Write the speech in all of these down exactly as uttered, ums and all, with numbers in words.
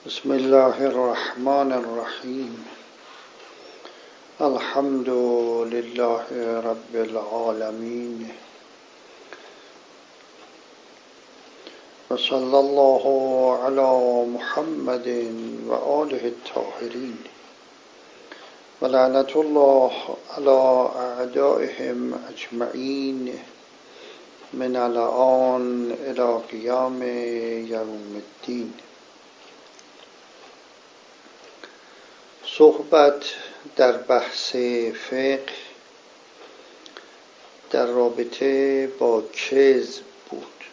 بسم الله الرحمن الرحیم. الحمد لله رب العالمین و صلی الله علی محمد و آله الطاهرین و لعنت الله علی اعدائهم اجمعین من الآن الی قیام یوم الدین. صحبت در بحث فقه در رابطه با کذب بود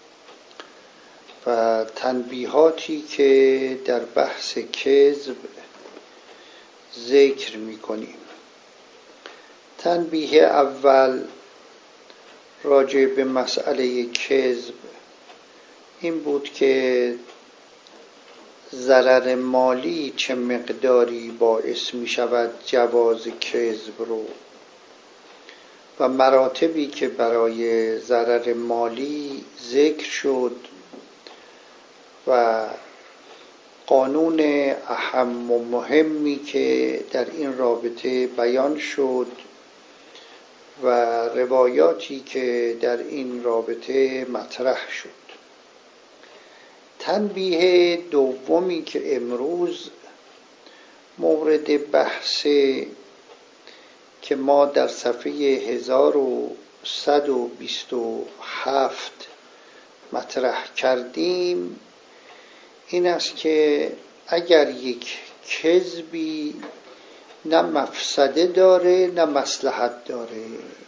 و تنبیهاتی که در بحث کذب ذکر می کنیم. تنبیه اول راجع به مسئله کذب این بود که ضرر مالی چه مقداری باعث می شود جواز کذب رو و مراتبی که برای ضرر مالی ذکر شد و قانون اهم و مهمی که در این رابطه بیان شد و روایاتی که در این رابطه مطرح شد. تنبیه دومی که امروز مورد بحث که ما در صفحه هزار و صد و بیست و هفت مطرح کردیم این است که اگر یک کذبی نه مفسده داره نه مصلحت داره،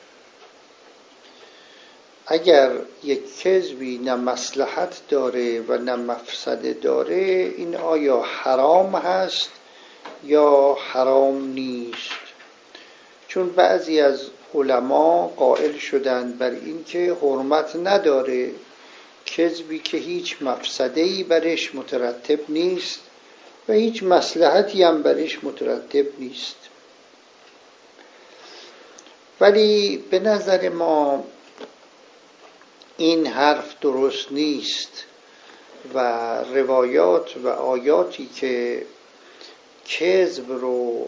اگر یک کذبی نه مصلحت داره و نه مفسده داره این آیا حرام هست یا حرام نیست؟ چون بعضی از علما قائل شدند بر این که حرمت نداره کذبی که هیچ مفسده‌ای برش مترتب نیست و هیچ مصلحتی هم برش مترتب نیست. ولی به نظر ما این حرف درست نیست و روایات و آیاتی که کذب رو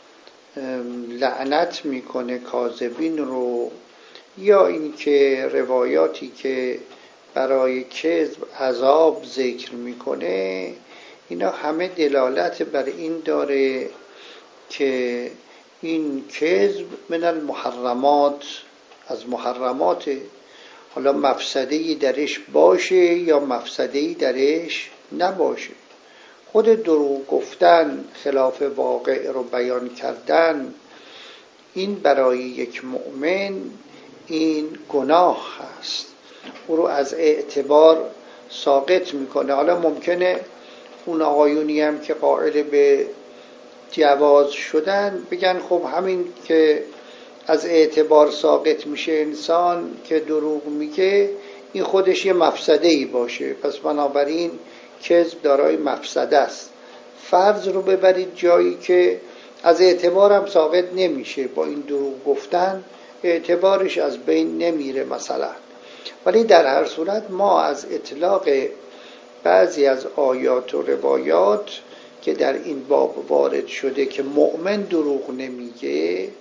لعنت میکنه، کاذبین رو، یا اینکه روایاتی که برای کذب عذاب ذکر میکنه، اینا همه دلالت بر این داره که این کذب من المحرمات، از محرمات، حالا مفسده‌ای درش باشه یا مفسده‌ای درش نباشه. خود دروغ گفتن، خلاف واقع رو بیان کردن، این برای یک مؤمن این گناه هست، او رو از اعتبار ساقط میکنه. حالا ممکنه اون آقایونی هم که قائل به جواز شدن بگن خب همین که از اعتبار ساقط میشه انسان که دروغ میگه این خودش یه مفسده‌ای باشه، پس بنابراین کذب دارای مفسده است. فرض رو ببرید جایی که از اعتبارم ساقط نمیشه، با این دروغ گفتن اعتبارش از بین نمیره مثلا. ولی در هر صورت ما از اطلاق بعضی از آیات و روایات که در این باب وارد شده که مؤمن دروغ نمیگه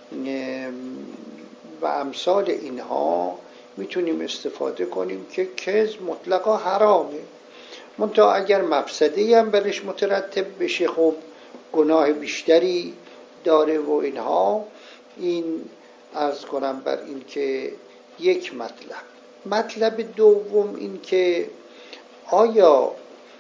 و امثال اینها میتونیم استفاده کنیم که کذب مطلقا حرامه. منتها اگر مفسده‌ای هم برش مترتب بشه خب گناه بیشتری داره و اینها. این عرض کنم بر این که یک مطلب. مطلب دوم این که آیا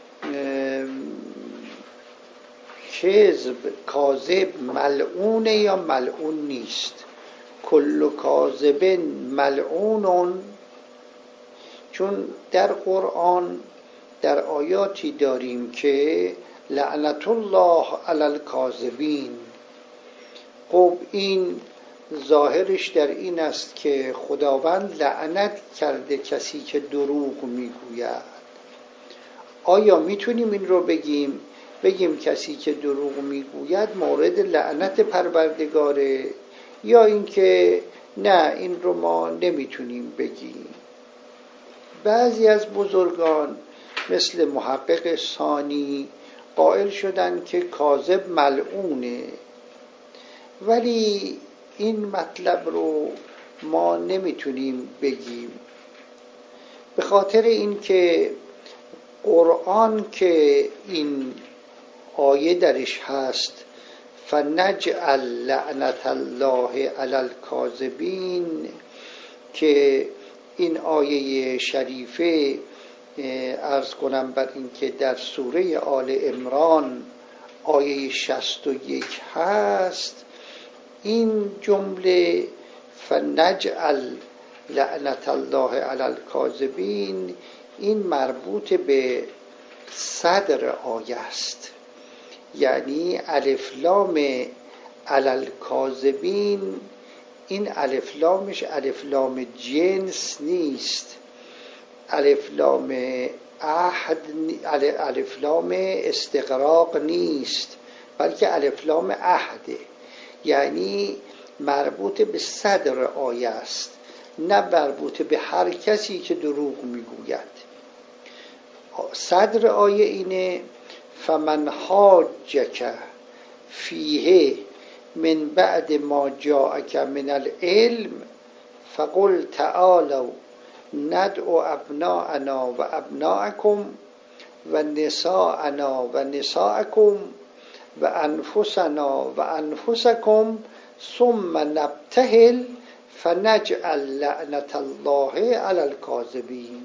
کذب کاذب ملعونه یا ملعون نیست؟ کل کاذب ملعون، چون در قرآن در آیاتی داریم که لعنت الله علی الکاذبین. خب این ظاهرش در این است که خداوند لعنت کرده کسی که دروغ میگوید. آیا میتونیم این رو بگیم بگیم کسی که دروغ میگوید مورد لعنت پروردگاره، یا اینکه نه این رو ما نمیتونیم بگیم؟ بعضی از بزرگان مثل محقق ثانی قائل شدن که کاذب ملعونه، ولی این مطلب رو ما نمیتونیم بگیم، به خاطر اینکه قرآن که این آیه درش هست فنجعل لعنت الله علی الکاذبین، که این آیه شریفه عرض کنم بر این که در سوره آل عمران آیه شصت و یک هست، این جمله فنجعل لعنت الله علی الکاذبین این مربوط به صدر آیه است، یعنی الف لام علی الکاذبین، این الف لامش الف لام جنس نیست، الف لام عهد، الف لام استغراق نیست، بلکه الف لام عهده، یعنی مربوط به صدر آیه است، نه مربوط به هر کسی که دروغ میگوید. صدر آیه اینه فمن حاجک فیه من بعد ما جاءک من العلم فقل تعالوا ندعو ابناءنا و ابناءکم و نساءنا و نساءکم و انفسنا و انفسکم ثم نبتهل فنجعل لعنت الله علی الکاذبین.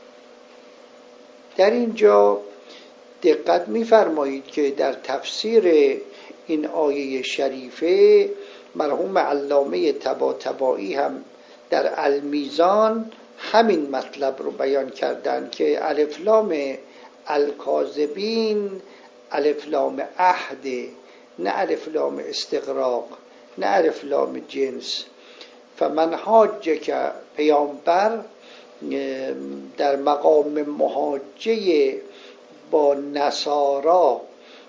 در اینجا دقت می‌فرمایید که در تفسیر این آیه شریفه مرحوم علامه طباطبایی هم در المیزان همین مطلب رو بیان کردن که الف لام الکاذبین الف لام عهد، نه الف لام استغراق، نه الف لام جنس. فمن حاجک، پیامبر در مقام محاجه با نصارا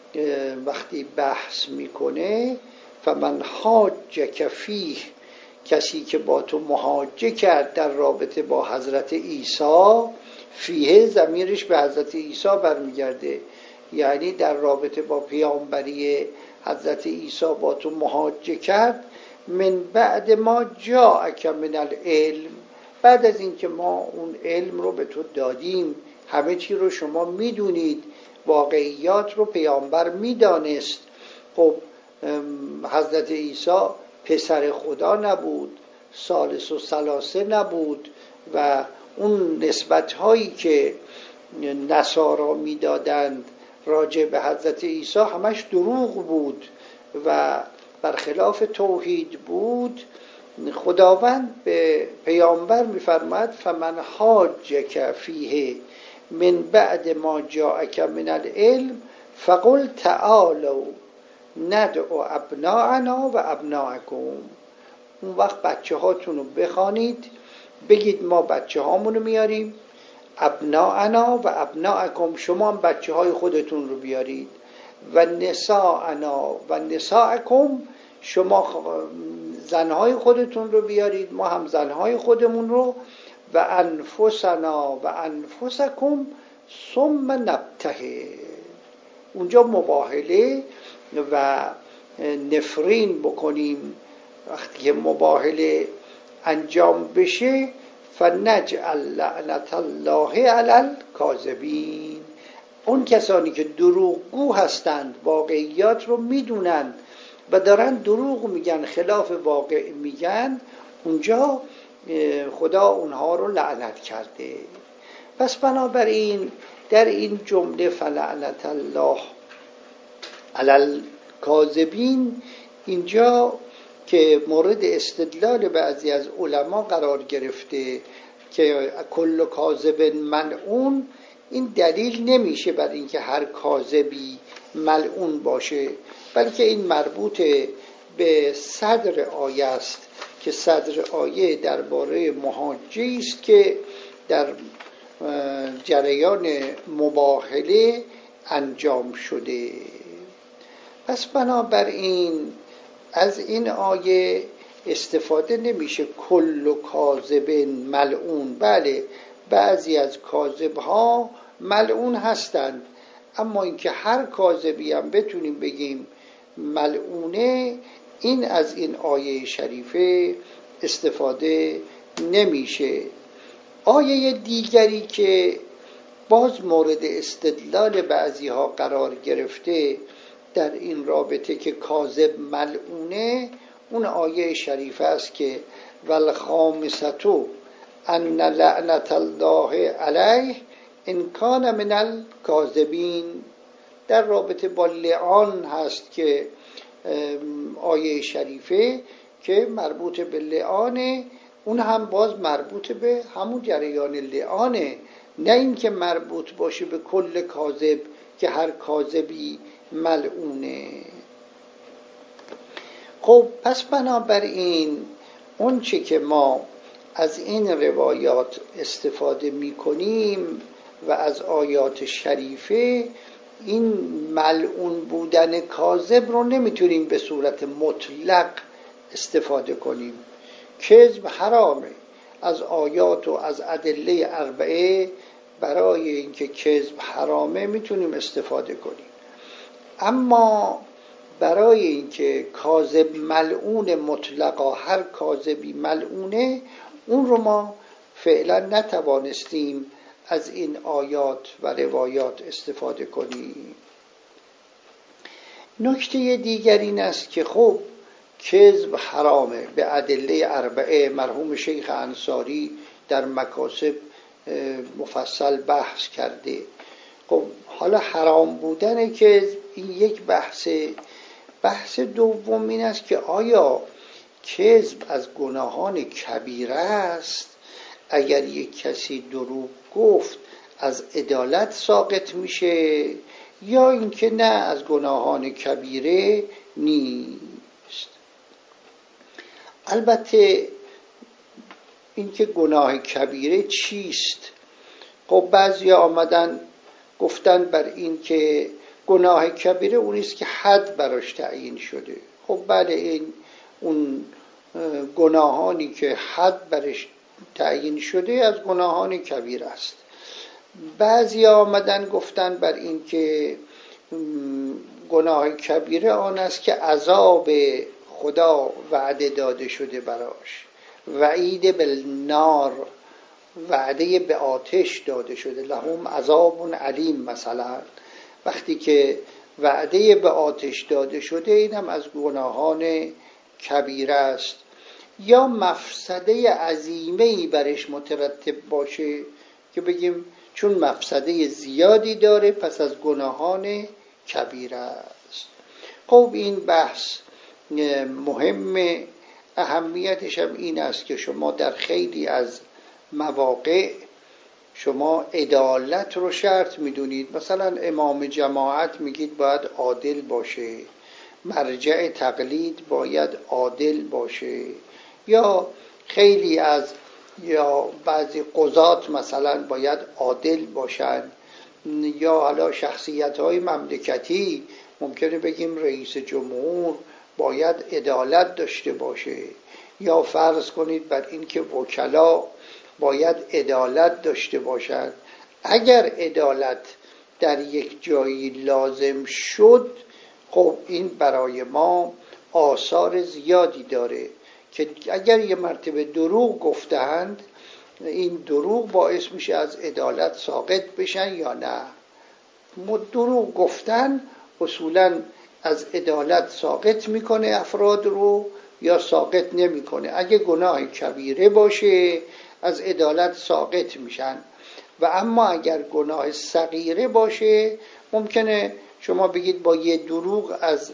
وقتی بحث میکنه، فمن حاجک فیه، کسی که با تو محاجه کرد در رابطه با حضرت عیسی، فیه ضمیرش به حضرت عیسی برمیگرده، یعنی در رابطه با پیامبری حضرت عیسی با تو محاجه کرد، من بعد ما جاءک من العلم، بعد از اینکه ما اون علم رو به تو دادیم، همه چی رو شما میدونید، واقعیات رو پیامبر میدانست. خب حضرت عیسی پسر خدا نبود، ثالث و ثلاثه نبود و اون نسبت هایی که نصارا میدادند راجع به حضرت عیسی همش دروغ بود و برخلاف توحید بود. خداوند به پیامبر میفرماد فمن حاجک فیه من بعد ما جاءک من العلم فقل تعالوا ندعو ابناءنا و ابناءکم. اون وقت بچه هاتون رو بخوانید، بگید ما بچه هامونو میاریم، ابناءنا و ابناءکم، شما هم بچه های خودتون رو بیارید، و نساءنا و نساءکم، شما زنهای خودتون رو بیارید، ما هم زنهای خودمون رو، و انفسنا و انفسکم ثم نبتهل. اونجا مباهله و نفرین بکنیم. وقتی که مباهله انجام بشه فنجعل لعنت الله علی الکاذبین، اون کسانی که دروغگو هستند، واقعیات رو میدونند و دارن دروغ میگن، خلاف واقع میگن، اونجا خدا اونها رو لعنت کرده. پس بنابراین در این جمله فلعنت الله علی الکاذبین، اینجا که مورد استدلال بعضی از علما قرار گرفته که کل کاذب ملعون، این دلیل نمیشه بر اینکه هر کاذبی ملعون باشه، بلکه این مربوط به صدر آیه است که صدر آیه درباره محاجه است که در جریان مباهله انجام شده. پس بنابراین از این آیه استفاده نمیشه کل کاذب ملعون. بله، بعضی از کاذب ها ملعون هستند، اما اینکه هر کاذبی هم بتونیم بگیم ملعونه، این از این آیه شریفه استفاده نمیشه. آیه دیگری که باز مورد استدلال بعضی ها قرار گرفته در این رابطه که کاذب ملعونه، اون آیه شریفه است که والخامسة ان لعنت الله علیه ان کان من الکاذبین. در رابطه با لعان هست که آیه شریفه که مربوط به لعانه، اون هم باز مربوط به همون جریان لعانه، نه این که مربوط باشه به کل کاذب که هر کاذبی ملعونه. خب پس بنابراین اون چه که ما از این روایات استفاده می کنیم و از آیات شریفه، این ملعون بودن کاذب رو نمیتونیم به صورت مطلق استفاده کنیم. کذب حرامه. از آیات و از ادله اربعه برای اینکه کذب حرامه میتونیم استفاده کنیم، اما برای اینکه کاذب ملعون مطلقا، هر کاذبی ملعونه، اون رو ما فعلا نتوانستیم از این آیات و روایات استفاده کنیم. نکته دیگر این است که خب کذب حرامه، به ادله اربعه مرحوم شیخ انصاری در مکاسب مفصل بحث کرده. خب حالا حرام بودن کذب این یک بحثه. بحث دوم این است که آیا کذب از گناهان کبیره است؟ اگر یک کسی دروغ گفت از عدالت ساقط میشه، یا اینکه نه از گناهان کبیره نیست؟ البته اینکه گناه کبیره چیست، خب بعضی آمدن گفتن بر این که گناه کبیره اونیست که حد براش تعیین شده. خب بله، این اون گناهانی که حد براش تعیین شده از گناهان کبیره است. بعضی آمدن گفتن بر این که گناه کبیره آن است که عذاب خدا وعده داده شده براش، وعید بالنار، وعده به آتش داده شده، لهم عذاب علیم. مثلا وقتی که وعده به آتش داده شده، اینم از گناهان کبیره است. یا مفسده عظیمه‌ای برش مترتب باشه که بگیم چون مفسده زیادی داره پس از گناهان کبیره است. خب این بحث مهم، اهمیتش هم این است که شما در خیلی از مواقع شما عدالت رو شرط میدونید. مثلا امام جماعت میگید باید عادل باشه، مرجع تقلید باید عادل باشه، یا خیلی از یا بعضی قضات مثلا باید عادل باشن، یا حالا شخصیت‌های مملکتی ممکنه بگیم رئیس جمهور باید عدالت داشته باشه، یا فرض کنید بر این که وکلا باید عدالت داشته باشند. اگر عدالت در یک جایی لازم شد، خب این برای ما آثار زیادی داره که اگر یه مرتبه دروغ گفتند، این دروغ باعث میشه از عدالت ساقط بشن یا نه. دروغ گفتن اصولاً از عدالت ساقط میکنه افراد رو یا ساقط نمیکنه. اگه گناه کبیره باشه از عدالت ساقط میشن، و اما اگر گناه صغیره باشه ممکنه شما بگید با یه دروغ از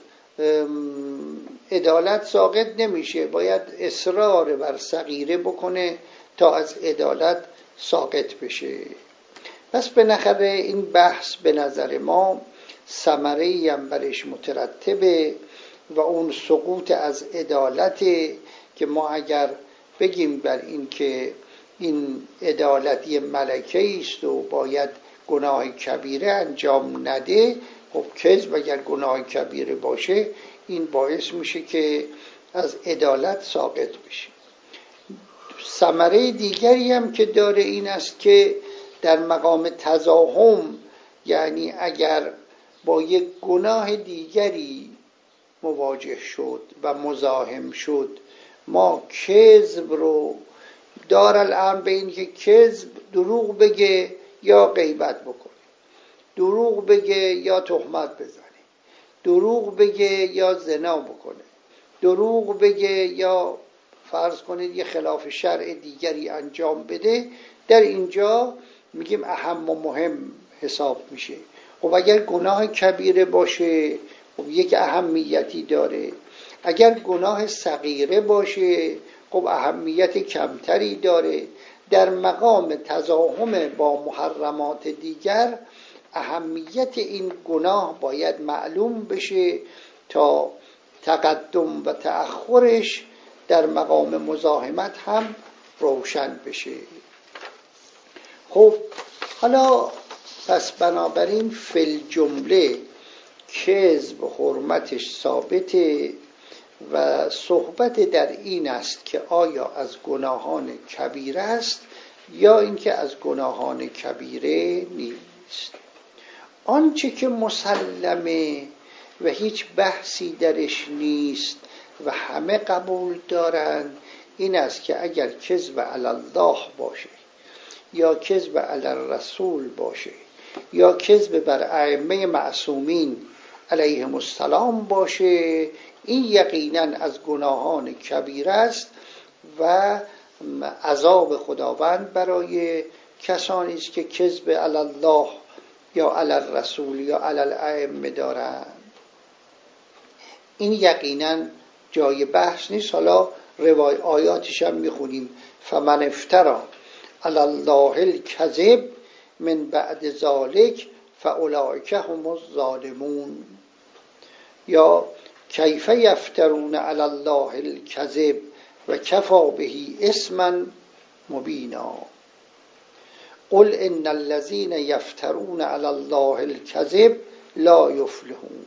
عدالت ساقط نمیشه، باید اصرار بر صغیره بکنه تا از عدالت ساقط بشه. پس بالاخره این بحث به نظر ما ثمره‌ای هم برش مترتبه و اون سقوط از عدالته که ما اگر بگیم بر این که این عدالت یه ملکه است و باید گناه کبیره انجام نده، خب کذب اگر گناه کبیره باشه این باعث میشه که از عدالت ساقط بشه. ثمره دیگری هم که داره این است که در مقام تزاحم یعنی اگر با یک گناه دیگری مواجه شد و مزاحم شد، ما کذب رو دارالامر به این که کذب دروغ بگه یا غیبت بکنه، دروغ بگه یا تهمت بزنه، دروغ بگه یا زنا بکنه، دروغ بگه یا فرض کنید یه خلاف شرع دیگری انجام بده، در اینجا میگیم اهم و مهم حساب میشه. خب اگر گناه کبیره باشه خب یک اهمیتی داره، اگر گناه صغیره باشه خب اهمیت کمتری داره. در مقام تزاحم با محرمات دیگر اهمیت این گناه باید معلوم بشه تا تقدم و تأخرش در مقام مزاحمت هم روشن بشه. خب حالا پس بنابراین فی الجمله کذب حرمتش ثابته و صحبت در این است که آیا از گناهان کبیره است یا اینکه از گناهان کبیره نیست. آنچه که مسلمه و هیچ بحثی درش نیست و همه قبول دارند این است که اگر کذب علی الله باشه یا کذب علی الرسول باشه یا کذب بر ائمه معصومین علیهم السلام باشه، این یقینا از گناهان کبیره است و عذاب خداوند برای کسانی است که کذب علی الله یا علی الرسول یا علی الائمه دارند. این یقینا جای بحث نیست. حالا روای آیاتش هم میخونیم: فمن افترى علی الله الکذب من بعد ذلک فاولئک هم الظالمون، یا کیف یفترون علی الله الکذب و کفی به اثما مبینا قل ان الذین یفترون علی الله الکذب لا یفلحون.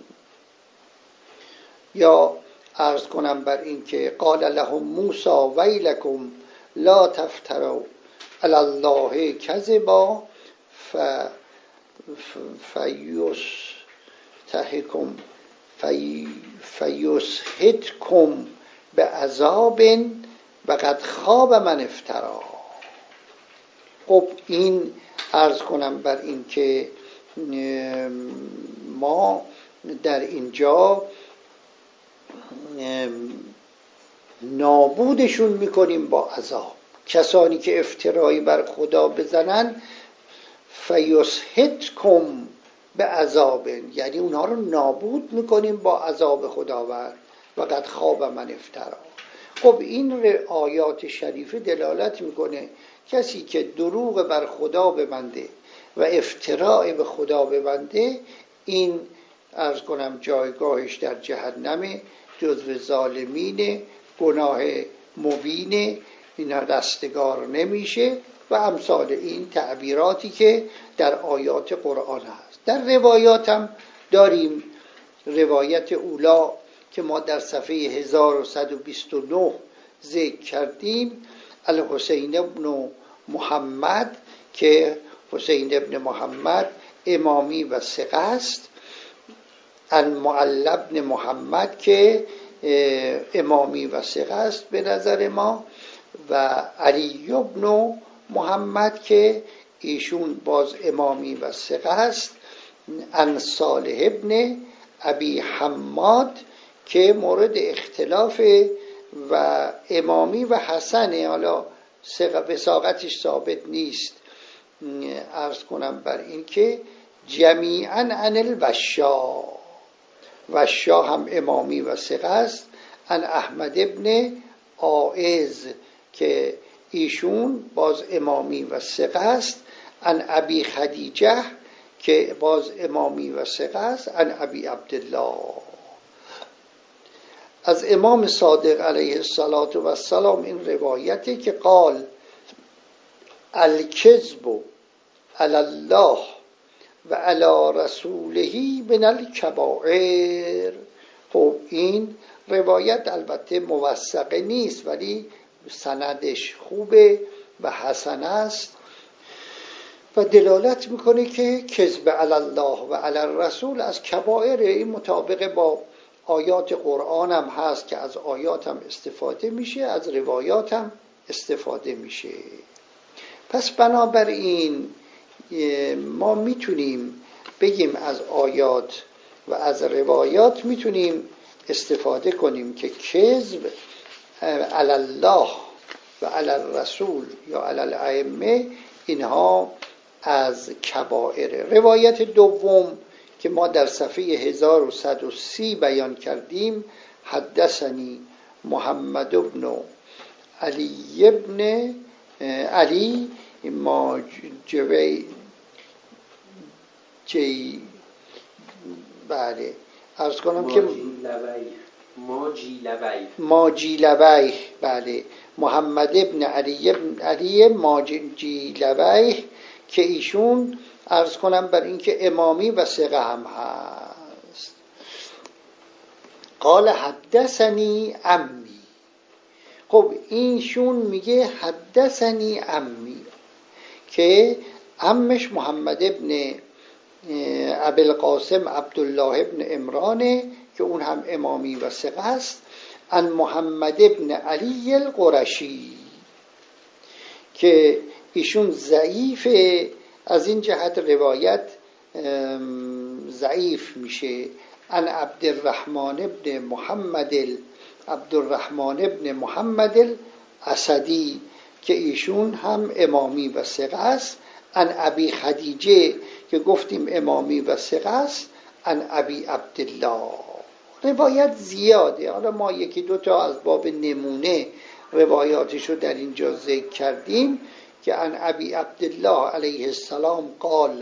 یا عرض کنم بر این که قال لهم موسی ویلکم لا تفتروا علی الله کذبا ف فیستحکم فی فیسحتکم به عذاب و قد خواب من افترا. خب این عرض کنم بر این که ما در اینجا نابودشون میکنیم با عذاب. کسانی که افترایی بر خدا بزنن فیسحتکم به عذاب، یعنی اونها رو نابود میکنیم با عذاب خداوند و قد خواب من افترا. خب این آیات شریفه دلالت میکنه کسی که دروغ بر خدا ببنده و افتراء به خدا ببنده، این عرض کنم جایگاهش در جهنم، جزو ظالمین، گناه مبین، اینا رستگار نمیشه و امثال این تعبیراتی که در آیات قرآن هست. در روایات هم داریم. روایت اولا که ما در صفحه هزار و صد و بیست و نه ذکر کردیم، الحسین ابن محمد که حسین ابن محمد امامی و ثقه است، المعلی ابن محمد که امامی و ثقه است به نظر ما، و علی ابن محمد که ایشون باز امامی و ثقه است، عن صالح ابن ابی حماد که مورد اختلاف و امامی و حسنه، حالا وثاقتش ثابت نیست. عرض کنم بر این که جمیعا عن الوشا، وشا هم امامی و ثقه است، عن احمد ابن عائض که ایشون باز امامی و ثقه است، عن ابی خدیجه که باز امامی و ثقه است، عن ابی عبدالله. از امام صادق علیه السلام این روایته که قال الکذب علی الله و علی رسوله من الکبائر. خب این روایت البته موثقه نیست ولی سندش خوبه و حسن است و دلالت میکنه که کذب علی الله و علی الرسول از کبائر. این مطابق با آیات قرآن هم هست که از آیات هم استفاده میشه، از روایات هم استفاده میشه. پس بنابراین ما میتونیم بگیم از آیات و از روایات میتونیم استفاده کنیم که کذب علی الله و علی الرسول یا علی الائمه اینها از کبائر. روایت دوم که ما در صفحه هزار و صد و سی بیان کردیم، حدثنی محمد بن علی بن علی ماجوی جی بله عرض کنم که ماجی لبی ماجی لبی بله محمد ابن علی ابن علی ماجی لبی که ایشون عرض کنم بر اینکه امامی و ثقه هم هست. قال حدثنی عمی. خب اینشون میگه حدثنی عمی که عمش محمد ابن ابوالقاسم عبدالله ابن عمرانه که اون هم امامی و ثقه است، عن محمد ابن علی القرشی که ایشون ضعیف، از این جهت روایت ضعیف میشه. عن عبدالرحمن ابن محمد عبدالرحمن ابن محمد الاسدی که ایشون هم امامی و ثقه است. عن ابی خدیجه که گفتیم امامی و ثقه است. عن ابی عبدالله. روایت زیاده، حالا ما یکی دو تا از باب نمونه روایاتشو در اینجا ذکر کردیم که عن ابی عبدالله علیه السلام قال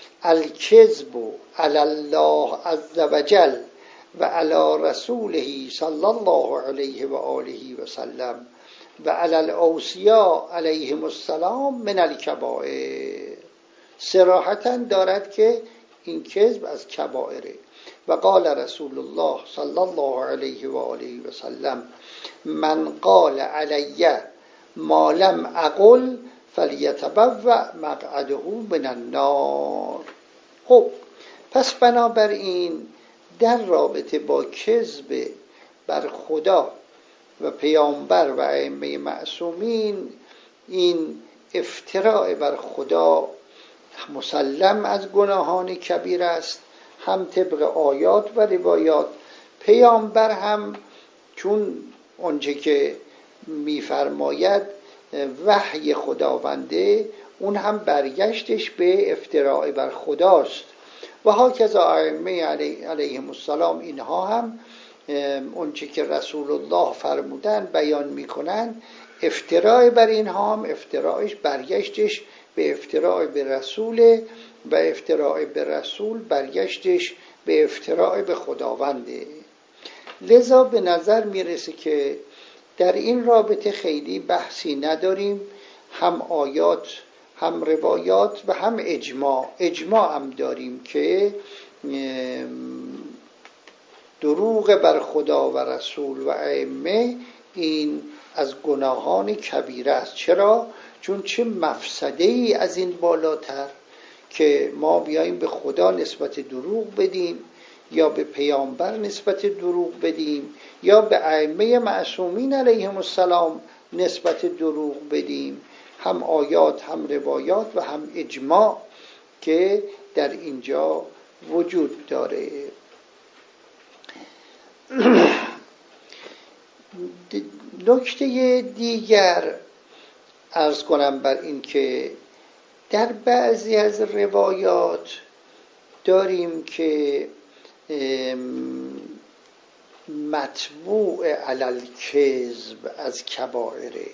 الکذب علی الله عز وجل و علی رسوله صلی الله علیه و آله و سلم و علی الاوصیاء علیهم السلام من الکبائر. صراحتاً دارد که این کذب از کبائره. و قال رسول الله صلی الله علیه و آله و سلم من قال علی ما لم اقل فلیتبوأ مقعده من النار. خب پس بنابراین در رابطه با کذب بر خدا و پیامبر و ائمه معصومین، این افتراء بر خدا مسلم از گناهان کبیر است، هم طبق آیات و روایات. پیامبر هم چون اونچه که میفرماید وحی خداونده، اون هم برگشتش به افتراء بر خداست. و هاکذا ائمه علیهم السلام اینها هم اونچه که رسول الله فرمودن بیان میکنن، افتراء بر اینها هم افتراءش برگشتش به افتراء به رسول و افتراء به رسول برگشتش به افتراء به خداونده. لذا به نظر میرسه که در این رابطه خیلی بحثی نداریم، هم آیات هم روایات و هم اجماع. اجماع هم داریم که دروغ بر خدا و رسول و ائمه این از گناهان کبیره است. چرا؟ چون چه مفسده‌ای از این بالاتر که ما بیاییم به خدا نسبت دروغ بدیم یا به پیامبر نسبت دروغ بدیم یا به ائمه معصومین علیهم السلام نسبت دروغ بدیم. هم آیات هم روایات و هم اجماع که در اینجا وجود داره. نکته دیگر عرض کنم بر این که در بعضی از روایات داریم که متبوع علی الکذب از کبائره،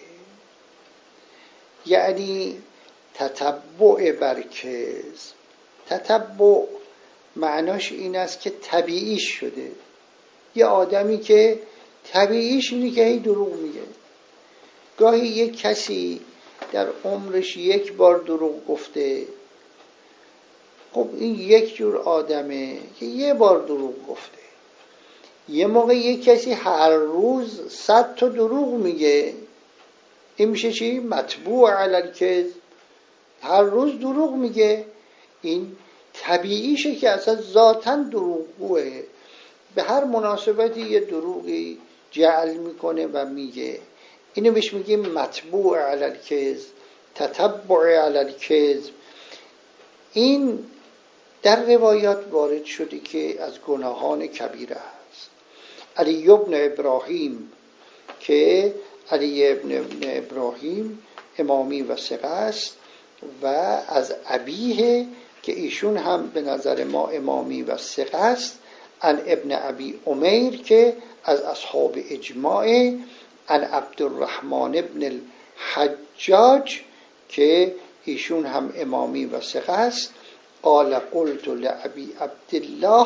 یعنی تتبع بر کذب. تتبع معناش این است که طبیعیش شده. یه آدمی که طبیعیش اینه که هی دروغ میگه. گاهی یک کسی در عمرش یک بار دروغ گفته، خب این یک جور آدمه که یه بار دروغ گفته. یه موقع یک کسی هر روز صد تا دروغ میگه، این میشه چی؟ متبوع علی الکذب. هر روز دروغ میگه. این طبیعیشه که اصلا ذاتاً دروغگوه، به هر مناسبتی یه دروغی جعل میکنه و میگه. اینو بهش میگیم متبوع علی الکذب، تتبع علی الکذب. این در روایات وارد شده که از گناهان کبیره است. علی ابن ابراهیم که علی ابن ابراهیم امامی و ثقه است و از ابیه که ایشون هم به نظر ما امامی و ثقه است، عن ابن ابی امیر که از اصحاب اجماع، عن عبدالرحمن ابن الحجاج که ایشون هم امامی و ثقه است، قال قلت لابی عبدالله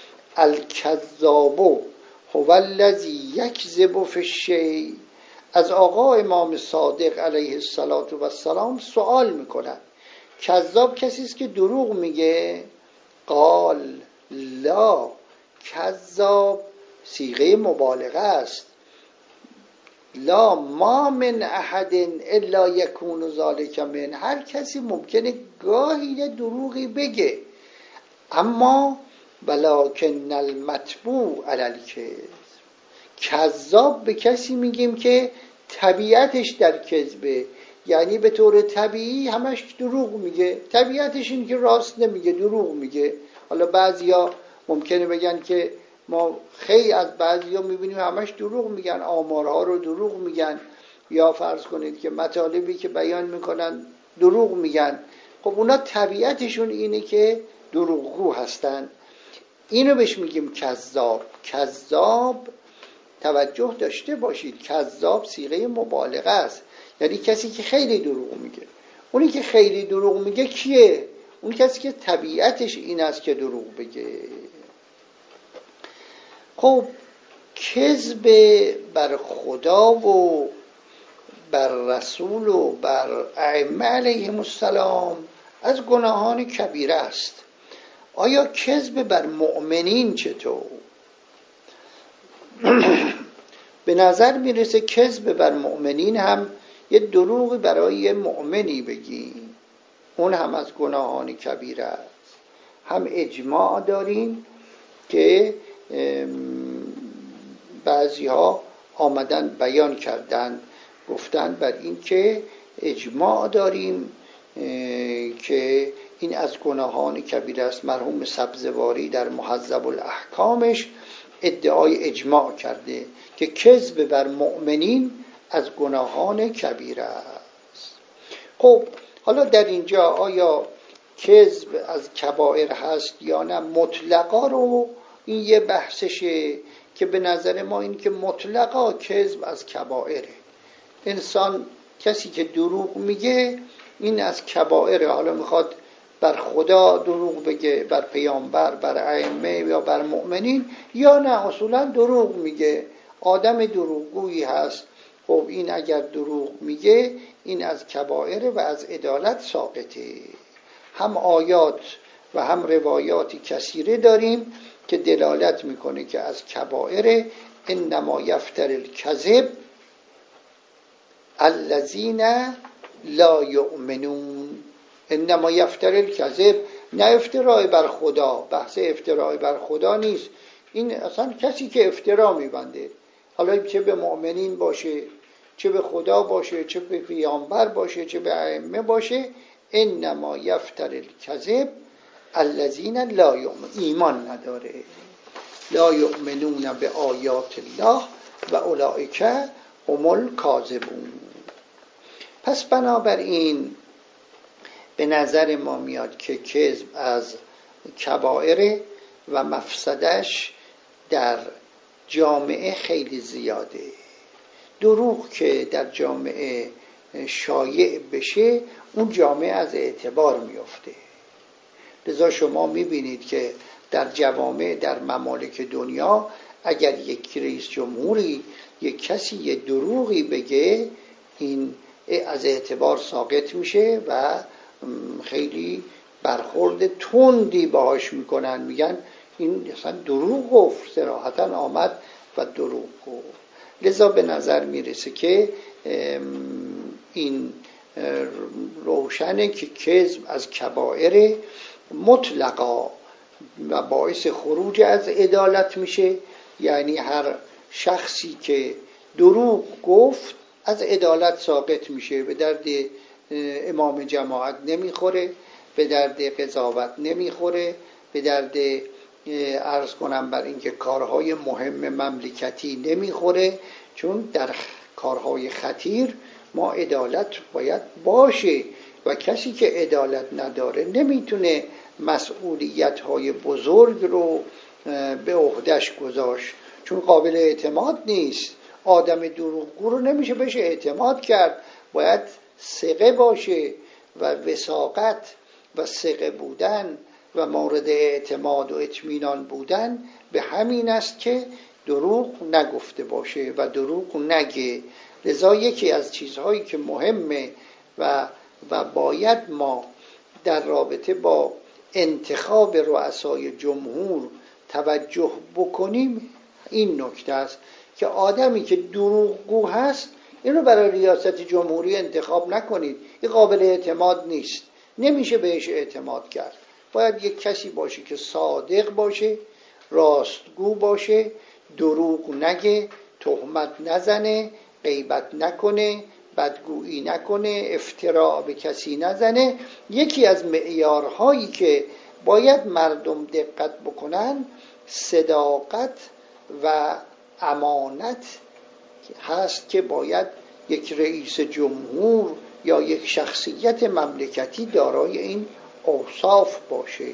الکذاب هو الذی یکذب فی الشیء. از آقا امام صادق علیه السلام سوال میکنن کذاب کسی است که دروغ میگه؟ قال لا، کذاب صیغه مبالغه است. لا ما من احد الا یکون ذلک من، هر کسی ممکنه گاهی یه دروغی بگه، اما ولکن المتبوع علی الکذب، کذاب به کسی میگیم که طبیعتش در کذبه، یعنی به طور طبیعی همش دروغ میگه، طبیعتش این که راست نمیگه، دروغ میگه. حالا بعضیا ممکنه بگن که ما خیلی از بعضیا میبینیم همش دروغ میگن، آمارها رو دروغ میگن، یا فرض کنید که مطالبی که بیان میکنن دروغ میگن. خب اونا طبیعتشون اینه که دروغگو هستن. اینو بهش میگیم کذاب. کذاب توجه داشته باشید، کذاب صیغه مبالغه است، یعنی کسی که خیلی دروغ میگه. اونی که خیلی دروغ میگه کیه؟ اون کسی که طبیعتش این است که دروغ بگه. خب کذب بر خدا و بر رسول و بر ائمه علیهم السلام از گناهان کبیره است. آیا کذب بر مؤمنین چطور؟ به نظر میرسه کذب بر مؤمنین هم یه دروغی برای مؤمنی بگی، اون هم از گناهان کبیره است. هم اجماع داریم که بعضی ها آمدن بیان کردن، گفتن بر این که اجماع داریم که این از گناهان کبیره است. مرحوم سبزواری در مهذب الاحکامش ادعای اجماع کرده که کذب بر مؤمنین از گناهان کبیره است. خب حالا در اینجا آیا کذب از کبائر هست یا نه؟ مطلقا رو این یه بحثشه که به نظر ما این که مطلقا کذب از کبائره. انسان کسی که دروغ میگه این از کبائره، حالا میخواد بر خدا دروغ بگه، بر پیامبر، بر ائمه یا بر مؤمنین، یا نه اصولا دروغ میگه، آدم دروغگویی هست. خب این اگر دروغ میگه این از کبائره و از عدالت ساقطه. هم آیات و هم روایاتی کثیره داریم که دلالت میکنه که از کبائره. انما یفتر الکذب الذین لا یؤمنون. انما یفتر الکذب، نه افتراء بر خدا، بحث افتراء بر خدا نیست، این اصلا کسی که افترا میبنده، حالا چه به مؤمنین باشه، چه به خدا باشه، چه به پیامبر باشه، چه به ائمه باشه، انما یفتر الکذب الذین لا یؤمنون، ایمان نداره، لا یؤمنون به آیات الله و اولئک هم الکاذبون. پس بنابراین به نظر ما میاد که کذب از کبائر و مفسدش در جامعه خیلی زیاده. دروغ که در جامعه شایع بشه اون جامعه از اعتبار میفته. لذا شما میبینید که در جوامع در ممالک دنیا اگر یک رئیس جمهوری یک کسی یه دروغی بگه این از اعتبار ساقط میشه و خیلی برخورد تندی باهاش میکنن، میگن این اصلا دروغ گفت، صراحتا آمد و دروغ گفت. لذا به نظر میرسه که این روشنه که کذب از کبائر مطلقا و باعث خروج از عدالت میشه. یعنی هر شخصی که دروغ گفت از عدالت ساقط میشه، به درد امام جماعت نمیخوره، به درد قضاوت نمیخوره، به درد عرض کنم بر اینکه کارهای مهم مملکتی نمیخوره، چون در کارهای خطیر ما عدالت باید باشه و کسی که عدالت نداره نمیتونه مسئولیت‌های بزرگ رو به عهده‌اش گذاشت، چون قابل اعتماد نیست. آدم دروغگو رو نمیشه بهش اعتماد کرد، باید ثقه باشه و وثاقت و ثقه بودن و مورد اعتماد و اطمینان بودن به همین است که دروغ نگفته باشه و دروغ نگه. لذا یکی از چیزهایی که مهمه و و باید ما در رابطه با انتخاب رؤسای جمهور توجه بکنیم این نکته است که آدمی که دروغگو هست اینو برای ریاست جمهوری انتخاب نکنید، این قابل اعتماد نیست، نمیشه بهش اعتماد کرد. باید یک کسی باشه که صادق باشه، راستگو باشه، دروغ نگه، تهمت نزنه، غیبت نکنه، بدگویی نکنه، افتراء به کسی نزنه. یکی از معیارهایی که باید مردم دقت بکنن صداقت و امانت هست که باید یک رئیس جمهور یا یک شخصیت مملکتی دارای این اوصاف باشه.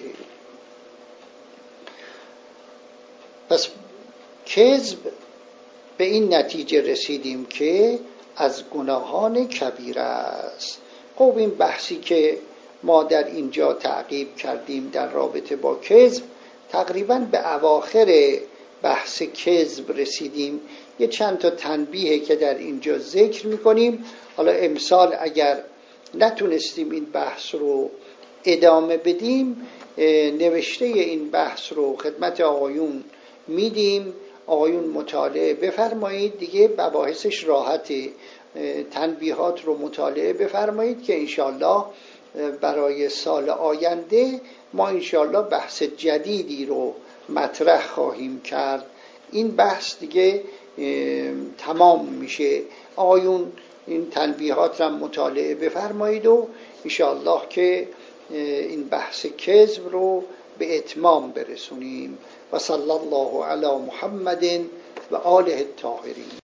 پس کذب به این نتیجه رسیدیم که از گناهان کبیره است. خب این بحثی که ما در اینجا تعقیب کردیم در رابطه با کذب تقریبا به اواخر بحث کذب رسیدیم. یه چند تا تنبیه که در اینجا ذکر میکنیم. حالا امسال اگر نتونستیم این بحث رو ادامه بدیم، نوشته این بحث رو خدمت آقایون میدیم، آقایون مطالعه بفرمایید دیگه، مباحثش راحته. تنبیهات رو مطالعه بفرمایید که انشالله برای سال آینده ما انشالله بحث جدیدی رو مطرح خواهیم کرد. این بحث دیگه تمام میشه. آقایون این تنبیهات رو مطالعه بفرمایید و انشالله که این بحث کذب رو به اتمام برسونیم. و صلی الله علی محمد و آله الطاهرین.